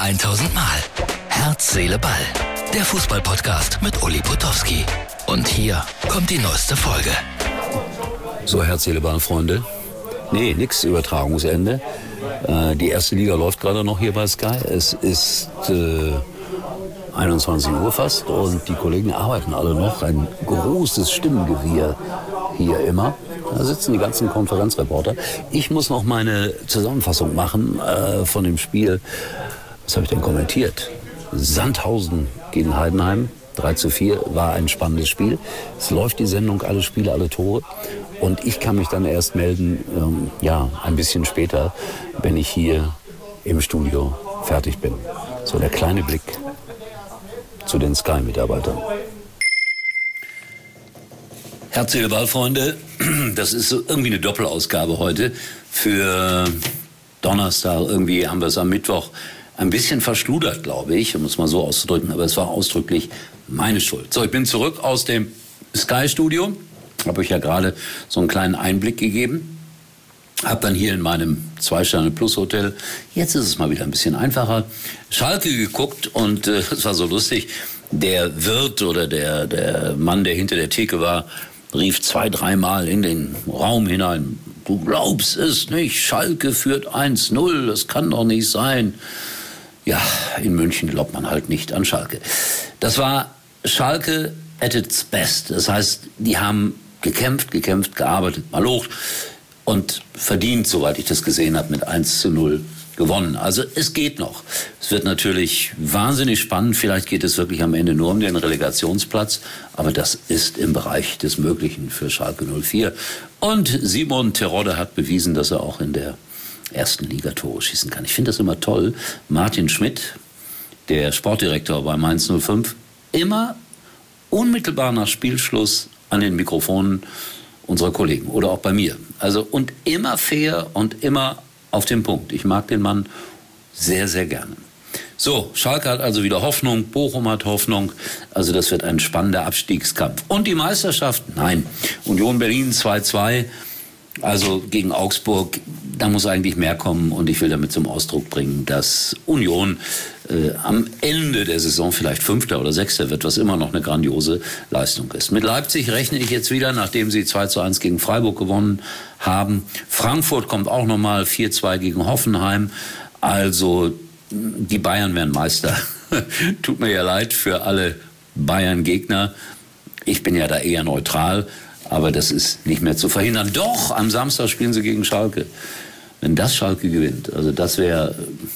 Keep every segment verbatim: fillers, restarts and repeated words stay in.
tausend Mal. Herz, Seele, Ball. Der Fußball-Podcast mit Uli Potowski. Und hier kommt die neueste Folge. So, Herz, Seele, Ball, Freunde. Nee, nix Übertragungsende. Äh, die erste Liga läuft gerade noch hier bei Sky. Es ist äh, einundzwanzig Uhr fast und die Kollegen arbeiten alle noch. Ein großes Stimmengewirr hier immer. Da sitzen die ganzen Konferenzreporter. Ich muss noch meine Zusammenfassung machen äh, von dem Spiel. Was habe ich denn kommentiert? Sandhausen gegen Heidenheim. drei zu vier war ein spannendes Spiel. Es läuft die Sendung, alle Spiele, alle Tore. Und ich kann mich dann erst melden, ähm, ja, ein bisschen später, wenn ich hier im Studio fertig bin. So der kleine Blick zu den Sky-Mitarbeitern. Herz, Seele, Ball, Freunde. Das ist so irgendwie eine Doppelausgabe heute. Für Donnerstag, irgendwie haben wir es am Mittwoch ein bisschen verschludert, glaube ich, um es mal so auszudrücken. Aber es war ausdrücklich meine Schuld. So, ich bin zurück aus dem Sky-Studio. Habe euch ja gerade so einen kleinen Einblick gegeben. Habe dann hier in meinem Zwei-Sterne-Plus-Hotel, jetzt ist es mal wieder ein bisschen einfacher, Schalke geguckt und äh, es war so lustig. Der Wirt oder der, der Mann, der hinter der Theke war, rief zwei, dreimal in den Raum hinein. Du glaubst es nicht, Schalke führt eins null, das kann doch nicht sein. Ja, in München glaubt man halt nicht an Schalke. Das war Schalke at its best. Das heißt, die haben gekämpft, gekämpft, gearbeitet, malocht und verdient, soweit ich das gesehen habe, mit eins zu null gewonnen. Also es geht noch. Es wird natürlich wahnsinnig spannend. Vielleicht geht es wirklich am Ende nur um den Relegationsplatz. Aber das ist im Bereich des Möglichen für Schalke null vier. Und Simon Terodde hat bewiesen, dass er auch in der ersten Liga Tore schießen kann. Ich finde das immer toll. Martin Schmidt, der Sportdirektor bei Mainz null fünf, immer unmittelbar nach Spielschluss an den Mikrofonen unserer Kollegen oder auch bei mir. Also und immer fair und immer auf den Punkt. Ich mag den Mann sehr, sehr gerne. So, Schalke hat also wieder Hoffnung, Bochum hat Hoffnung. Also das wird ein spannender Abstiegskampf. Und die Meisterschaft? Nein. Union Berlin zwei zwei, also gegen Augsburg. Da muss eigentlich mehr kommen und ich will damit zum Ausdruck bringen, dass Union äh, am Ende der Saison vielleicht Fünfter oder Sechster wird, was immer noch eine grandiose Leistung ist. Mit Leipzig rechne ich jetzt wieder, nachdem sie zwei zu eins gegen Freiburg gewonnen haben. Frankfurt kommt auch nochmal vier zwei gegen Hoffenheim. Also die Bayern werden Meister. Tut mir ja leid für alle Bayern-Gegner. Ich bin ja da eher neutral, aber das ist nicht mehr zu verhindern. Doch, am Samstag spielen sie gegen Schalke. Wenn das Schalke gewinnt, also das wäre,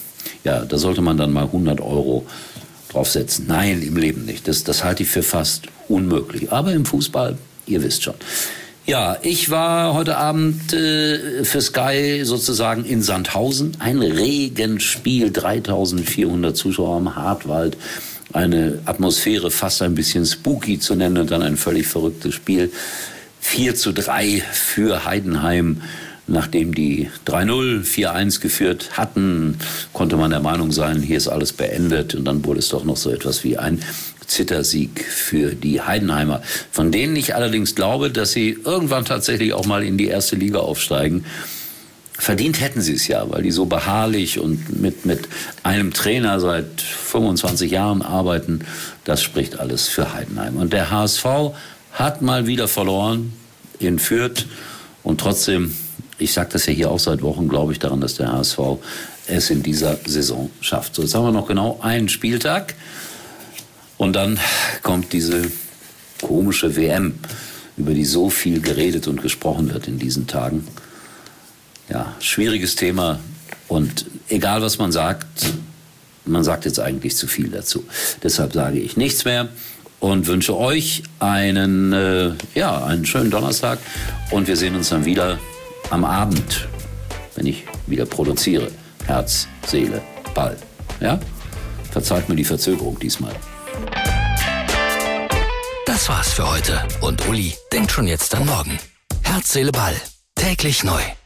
ja, da sollte man dann mal hundert Euro draufsetzen. Nein, im Leben nicht. Das, das halte ich für fast unmöglich. Aber im Fußball, ihr wisst schon. Ja, ich war heute Abend äh, für Sky sozusagen in Sandhausen. Ein Regenspiel, dreitausendvierhundert Zuschauer am Hartwald. Eine Atmosphäre fast ein bisschen spooky zu nennen und dann ein völlig verrücktes Spiel. vier zu drei für Heidenheim. Nachdem die drei null, vier eins geführt hatten, konnte man der Meinung sein, hier ist alles beendet. Und dann wurde es doch noch so etwas wie ein Zittersieg für die Heidenheimer. Von denen ich allerdings glaube, dass sie irgendwann tatsächlich auch mal in die erste Liga aufsteigen. Verdient hätten sie es ja, weil die so beharrlich und mit, mit einem Trainer seit fünfundzwanzig Jahren arbeiten. Das spricht alles für Heidenheim. Und der H S V hat mal wieder verloren in Fürth. Und trotzdem, ich sage das ja hier auch seit Wochen, glaube ich daran, dass der H S V es in dieser Saison schafft. So, jetzt haben wir noch genau einen Spieltag. Und dann kommt diese komische W M, über die so viel geredet und gesprochen wird in diesen Tagen. Ja, schwieriges Thema. Und egal, was man sagt, man sagt jetzt eigentlich zu viel dazu. Deshalb sage ich nichts mehr und wünsche euch einen, äh, ja, einen schönen Donnerstag. Und wir sehen uns dann wieder am Abend, wenn ich wieder produziere. Herz, Seele, Ball. Ja? Verzeiht mir die Verzögerung diesmal. Das war's für heute. Und Uli denkt schon jetzt an morgen. Herz, Seele, Ball. Täglich neu.